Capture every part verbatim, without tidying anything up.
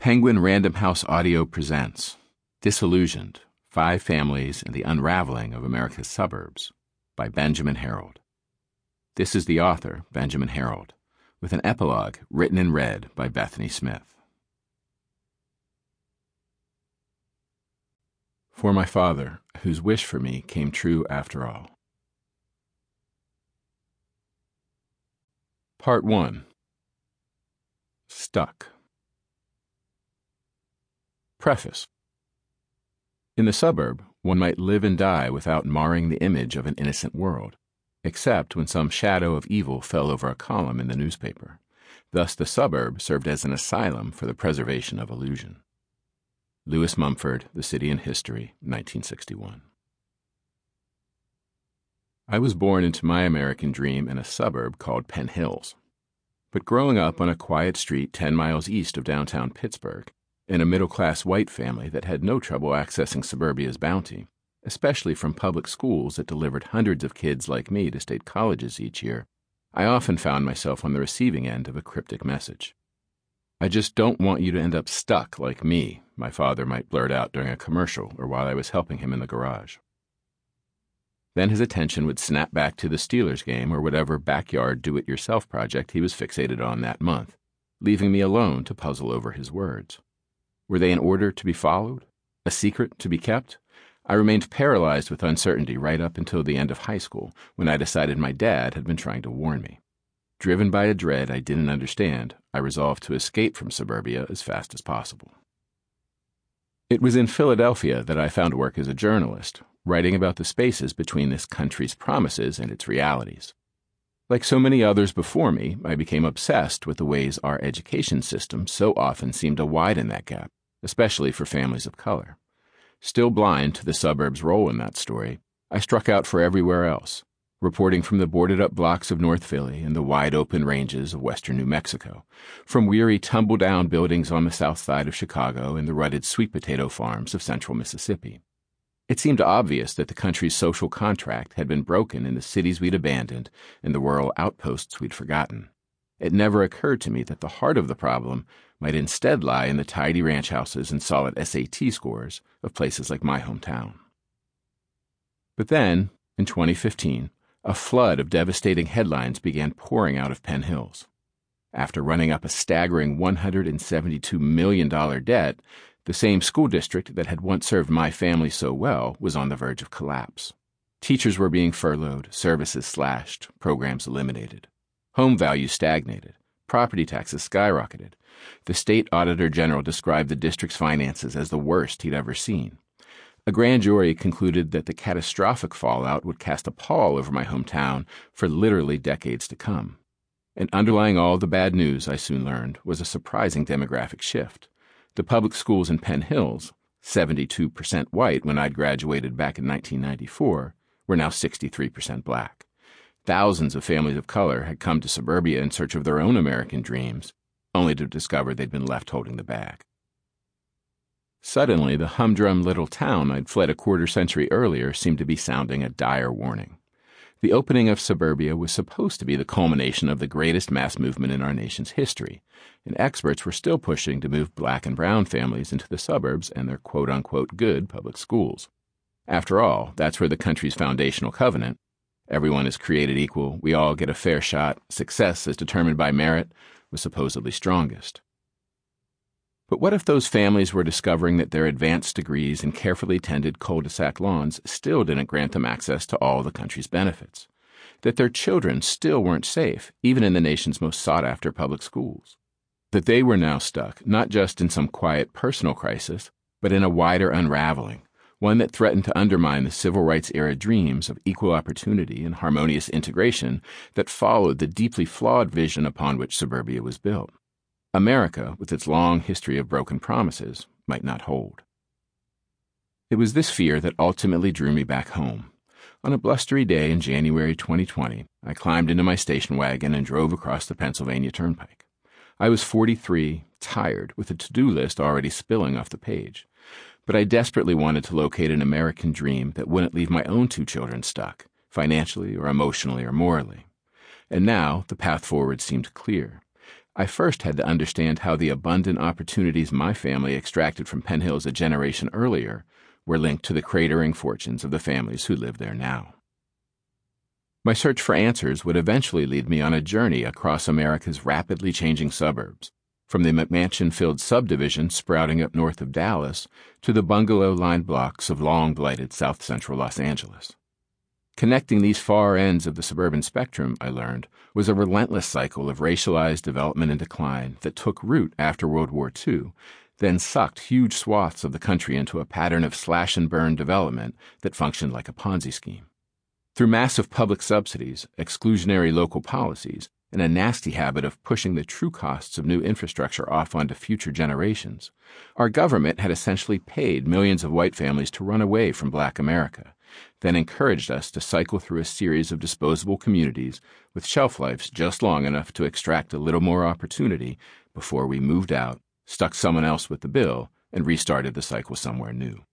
Penguin Random House Audio presents Disillusioned, Five Families and the Unraveling of America's Suburbs by Benjamin Herold. This is the author, Benjamin Herold, with an epilogue written and read by Bethany Smith. For my father, whose wish for me came true after all. Part one. Stuck. Preface. In the suburb, one might live and die without marring the image of an innocent world, except when some shadow of evil fell over a column in the newspaper. Thus the suburb served as an asylum for the preservation of illusion. Lewis Mumford, The City and History, nineteen sixty-one. I was born into my American dream in a suburb called Penn Hills. But growing up on a quiet street ten miles east of downtown Pittsburgh, in a middle-class white family that had no trouble accessing suburbia's bounty, especially from public schools that delivered hundreds of kids like me to state colleges each year, I often found myself on the receiving end of a cryptic message. "I just don't want you to end up stuck like me," my father might blurt out during a commercial or while I was helping him in the garage. Then his attention would snap back to the Steelers game or whatever backyard do-it-yourself project he was fixated on that month, leaving me alone to puzzle over his words. Were they an order to be followed? A secret to be kept? I remained paralyzed with uncertainty right up until the end of high school, when I decided my dad had been trying to warn me. Driven by a dread I didn't understand, I resolved to escape from suburbia as fast as possible. It was in Philadelphia that I found work as a journalist, writing about the spaces between this country's promises and its realities. Like so many others before me, I became obsessed with the ways our education system so often seemed to widen that gap, especially for families of color. Still blind to the suburb's role in that story, I struck out for everywhere else, reporting from the boarded-up blocks of North Philly and the wide-open ranges of western New Mexico, from weary tumble-down buildings on the south side of Chicago and the rutted sweet potato farms of central Mississippi. It seemed obvious that the country's social contract had been broken in the cities we'd abandoned and the rural outposts we'd forgotten. It never occurred to me that the heart of the problem might instead lie in the tidy ranch houses and solid S A T scores of places like my hometown. But then, in twenty fifteen, a flood of devastating headlines began pouring out of Penn Hills. After running up a staggering one hundred seventy-two million dollars debt, the same school district that had once served my family so well was on the verge of collapse. Teachers were being furloughed, services slashed, programs eliminated. Home values stagnated. Property taxes skyrocketed. The state auditor general described the district's finances as the worst he'd ever seen. A grand jury concluded that the catastrophic fallout would cast a pall over my hometown for literally decades to come. And underlying all the bad news, I soon learned, was a surprising demographic shift. The public schools in Penn Hills, seventy-two percent white when I'd graduated back in nineteen ninety-four, were now sixty-three percent black. Thousands of families of color had come to suburbia in search of their own American dreams, only to discover they'd been left holding the bag. Suddenly, the humdrum little town I'd fled a quarter century earlier seemed to be sounding a dire warning. The opening of suburbia was supposed to be the culmination of the greatest mass movement in our nation's history, and experts were still pushing to move black and brown families into the suburbs and their quote-unquote good public schools. After all, that's where the country's foundational covenant, everyone is created equal, we all get a fair shot, success is determined by merit, was supposedly strongest. But what if those families were discovering that their advanced degrees and carefully tended cul-de-sac lawns still didn't grant them access to all the country's benefits? That their children still weren't safe, even in the nation's most sought-after public schools? That they were now stuck, not just in some quiet personal crisis, but in a wider unraveling, one that threatened to undermine the civil rights-era dreams of equal opportunity and harmonious integration that followed the deeply flawed vision upon which suburbia was built. America, with its long history of broken promises, might not hold. It was this fear that ultimately drew me back home. On a blustery day in January twenty twenty, I climbed into my station wagon and drove across the Pennsylvania Turnpike. I was forty-three, tired, with a to-do list already spilling off the page. But I desperately wanted to locate an American dream that wouldn't leave my own two children stuck, financially or emotionally or morally. And now the path forward seemed clear. I first had to understand how the abundant opportunities my family extracted from Penn Hills a generation earlier were linked to the cratering fortunes of the families who live there now. My search for answers would eventually lead me on a journey across America's rapidly changing suburbs, from the McMansion-filled subdivision sprouting up north of Dallas to the bungalow-lined blocks of long-blighted south-central Los Angeles. Connecting these far ends of the suburban spectrum, I learned, was a relentless cycle of racialized development and decline that took root after World War Two, then sucked huge swaths of the country into a pattern of slash-and-burn development that functioned like a Ponzi scheme. Through massive public subsidies, exclusionary local policies, and a nasty habit of pushing the true costs of new infrastructure off onto future generations, our government had essentially paid millions of white families to run away from Black America, then encouraged us to cycle through a series of disposable communities with shelf lives just long enough to extract a little more opportunity before we moved out, stuck someone else with the bill, and restarted the cycle somewhere new.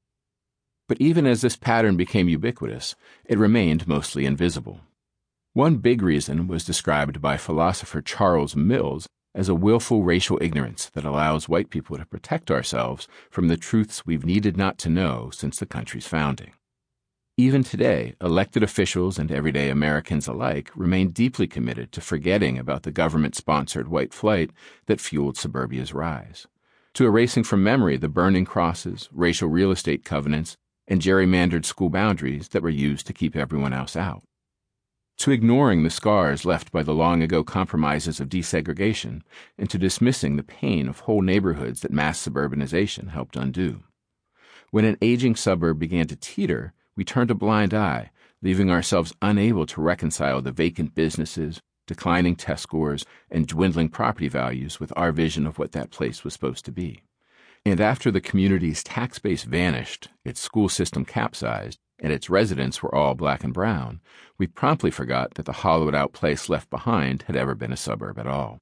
But even as this pattern became ubiquitous, it remained mostly invisible. One big reason was described by philosopher Charles Mills as a willful racial ignorance that allows white people to protect ourselves from the truths we've needed not to know since the country's founding. Even today, elected officials and everyday Americans alike remain deeply committed to forgetting about the government-sponsored white flight that fueled suburbia's rise, to erasing from memory the burning crosses, racial real estate covenants, and gerrymandered school boundaries that were used to keep everyone else out, to ignoring the scars left by the long-ago compromises of desegregation, and to dismissing the pain of whole neighborhoods that mass suburbanization helped undo. When an aging suburb began to teeter, we turned a blind eye, leaving ourselves unable to reconcile the vacant businesses, declining test scores, and dwindling property values with our vision of what that place was supposed to be. And after the community's tax base vanished, its school system capsized, and its residents were all Black and brown, we promptly forgot that the hollowed-out place left behind had ever been a suburb at all.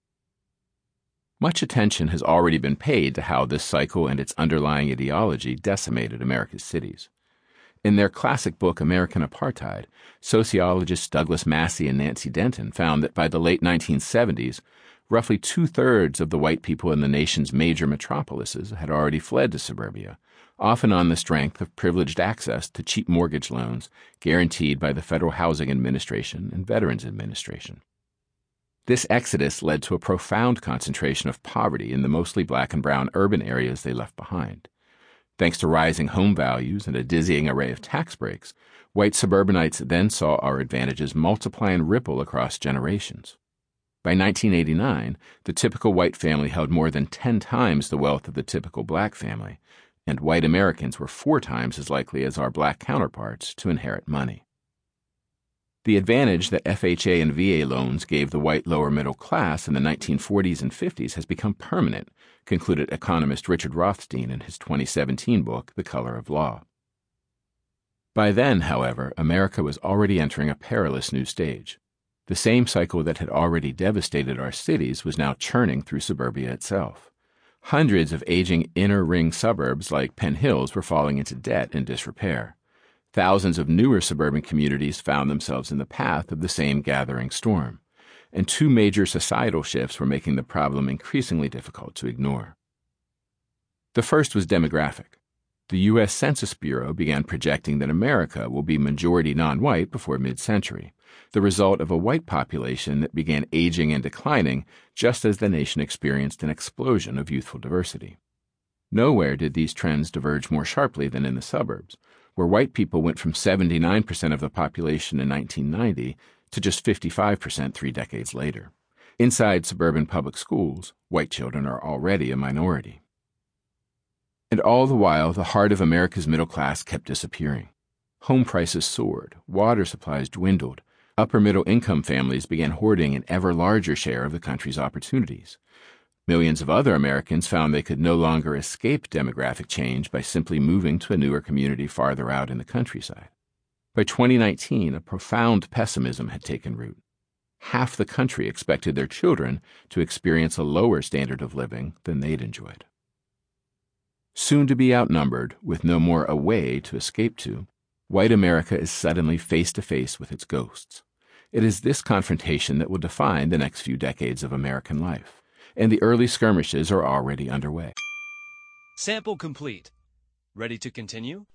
Much attention has already been paid to how this cycle and its underlying ideology decimated America's cities. In their classic book, American Apartheid, sociologists Douglas Massey and Nancy Denton found that by the late nineteen seventies, roughly two-thirds of the white people in the nation's major metropolises had already fled to suburbia, often on the strength of privileged access to cheap mortgage loans guaranteed by the Federal Housing Administration and Veterans Administration. This exodus led to a profound concentration of poverty in the mostly Black and brown urban areas they left behind. Thanks to rising home values and a dizzying array of tax breaks, white suburbanites then saw our advantages multiply and ripple across generations. By nineteen eighty-nine, the typical white family held more than ten times the wealth of the typical Black family, and white Americans were four times as likely as our Black counterparts to inherit money. The advantage that F H A and V A loans gave the white lower middle class in the nineteen forties and fifties has become permanent, concluded economist Richard Rothstein in his twenty seventeen book, The Color of Law. By then, however, America was already entering a perilous new stage. The same cycle that had already devastated our cities was now churning through suburbia itself. Hundreds of aging inner-ring suburbs like Penn Hills were falling into debt and disrepair. Thousands of newer suburban communities found themselves in the path of the same gathering storm, and two major societal shifts were making the problem increasingly difficult to ignore. The first was demographic. The U S Census Bureau began projecting that America will be majority non-white before mid-century, the result of a white population that began aging and declining just as the nation experienced an explosion of youthful diversity. Nowhere did these trends diverge more sharply than in the suburbs, where white people went from seventy-nine percent of the population in nineteen ninety to just fifty-five percent three decades later. Inside suburban public schools, white children are already a minority. And all the while, the heart of America's middle class kept disappearing. Home prices soared, water supplies dwindled, upper-middle income families began hoarding an ever larger share of the country's opportunities. Millions of other Americans found they could no longer escape demographic change by simply moving to a newer community farther out in the countryside. By twenty nineteen, a profound pessimism had taken root. Half the country expected their children to experience a lower standard of living than they'd enjoyed. Soon to be outnumbered, with no more a way to escape to, white America is suddenly face to face with its ghosts. It is this confrontation that will define the next few decades of American life, and the early skirmishes are already underway. Sample complete. Ready to continue?